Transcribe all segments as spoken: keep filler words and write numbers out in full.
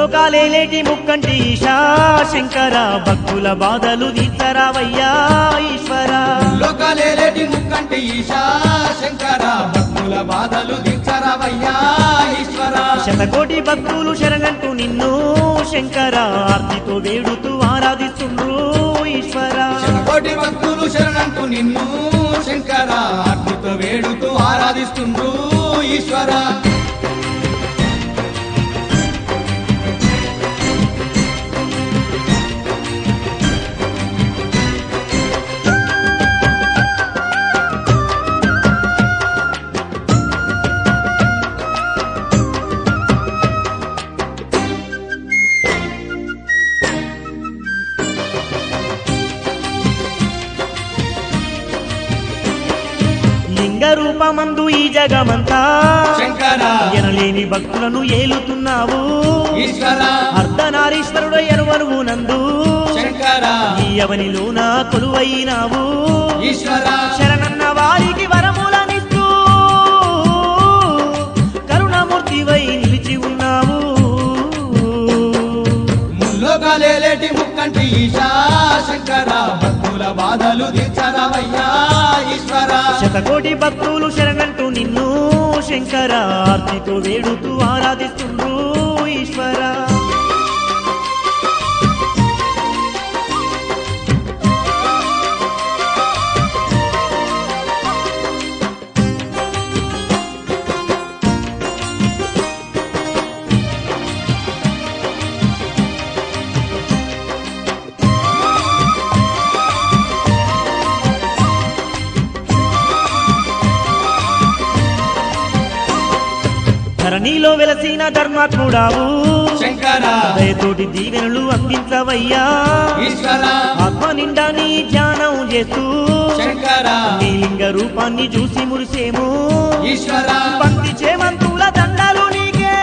ముల్లోకాలేటి ముక్కంటి ఈశా శంకర భక్తుల బాధలు తీర్చరావయ్యా ఈశ్వర లోకాలేటి ముక్కంటి ఈశా శంకర భక్తుల బాధలు తీర్చరావయ్యా ఈశ్వర శతకోటి భక్తులు శరణంటూ నిన్ను శంకర ఆర్తితో వేడుతూ ఆరాధిస్తుండ్రు ఈశ్వర శతకోటి భక్తులు శరణంటూ నిన్ను శంకర ఆర్తితో వేడుతూ ఆరాధిస్తుండ్రు ఈశ్వర లింగ రూపమందు ఈ జగమంతా శంకర ఎనలేని భక్తులను ఏలుతున్నావు ఈశ్వర అర్ధనారీశ్వరుడు ఎరువరువు నందు శంకర ఈ అవనిలోన కొలువైనావు ఈశ్వర శరణన్న వారికి వరములనిస్తూ కరుణమూర్తివై నిలిచి ఉన్నావు ముల్లోకాలేటి ముక్కంటి ఈశా శంకర భక్తుల బాధలు తీర్చరావయ్యా ఈశ్వర శతకోటి భక్తులు శరణంటూ నిన్ను శంకర ఆర్తితో వేడుతూ ఆరాధిస్తుండ్రు ఈశ్వర ధరణిలో వెలసిన ధర్మాత్ముడావు శంకర దయతోటి దీవెనలు అందించవయ్యా ఈశ్వర ఆత్మ నిండా నీ ధ్యానం చేస్తూ శంకర నీ లింగ రూపాన్ని చూసి మురిసేము ఈశ్వర భక్తి చేమంతుల దండాలు నీకే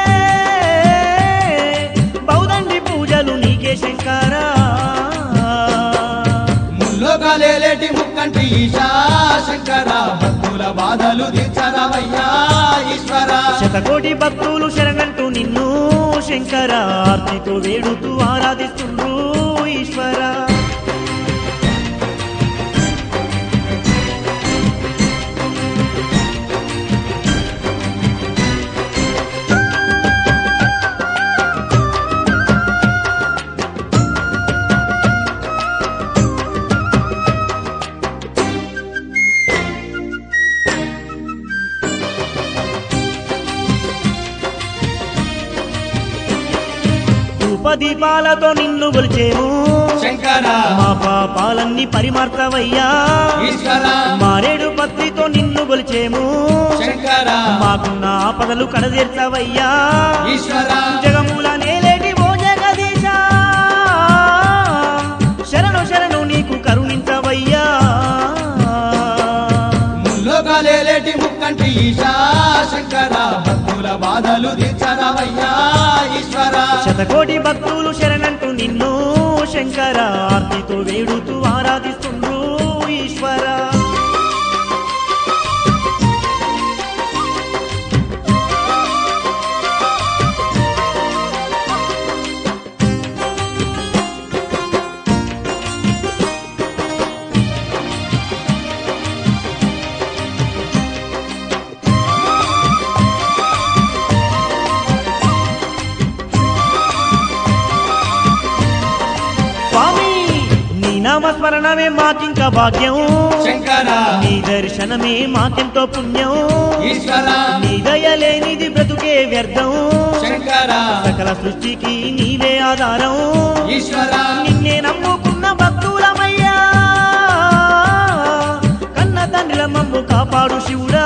బౌదండి పూజలు నీకే శంకర ముల్లోకాలేటి ముక్కంటి ఈశా శంకర భక్తుల బాధలు తీర్చరావయ్యా ఈశ్వర శతకోటి భక్తులు శరణంటూ నిన్ను శంకర ఆర్తితో వేడుతూ ఆరాధిస్తుండ్రు ఈశ్వర దీపాలతో నిన్ను కొలిచేము శంకర మా పాపాలన్నీ పరిమార్తవయ్యా ఈశ్వర మారేడు పత్రితో నిన్ను కొలిచేము శంకర మాకున్న ఆపదలు కడదీర్చవయ్యా ఈశ్వర జగముల నేలేటి ఓ జగదీశ శరణు శరణు నీకు కరుణించవయ్యా ముల్లోకాలేటి ముక్కంటి ఈశా శంకర భక్తుల బాధలు తీర్చరావయ్యా ఈశ్వర శతకోటి భక్తులు శరణంటూ నిన్ను శంకర ఆర్తితో వేడుతూ ఆరాధిస్తుండ్రు ఈశ్వర నామస్మరణమే మాకింక భాగ్యం శంకర నీ దర్శనమే మాకెంతో పుణ్యం ఈశ్వర నీ దయలేనిది బ్రతుకే వ్యర్థం శంకర సకల సృష్టికి నీవే ఆధారం ఈశ్వర నిన్నే నమ్ముకున్న భక్తులమయ్యా కన్న తండ్రిల మమ్ము కాపాడు శివుడా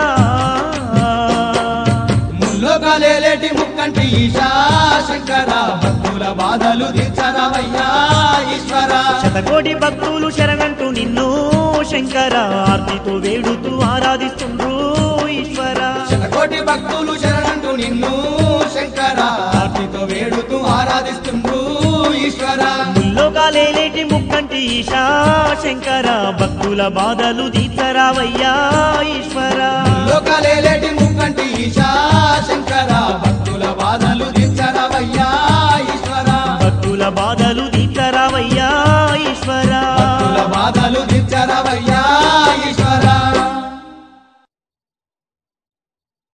ముల్లోకాలేటి ముక్కంటి ఈశా శంకర భక్తుల బాధలు తీర్చరావయ్యా ఈశ్వర శతకోటి భక్తులు శరణంటూ నిన్ను శంకర ఆర్తితో వేడుతూ ఆరాధిస్తుండ్రు ఈశ్వర శతకోటి భక్తులు శరణంటూ నిన్ను శంకర ఆర్తితో వేడుతూ ఆరాధిస్తుండ్రు ఈశ్వర ముల్లోకాలేటి ముక్కంటి ఈశా శంకర భక్తుల బాధలు తీర్చరావయ్యా ఈశ్వర లోకాలేటి ముక్కంటి ఈశా శంకర భక్తుల బాధలు తీర్చరావయ్యా ఈశ్వర బాధలు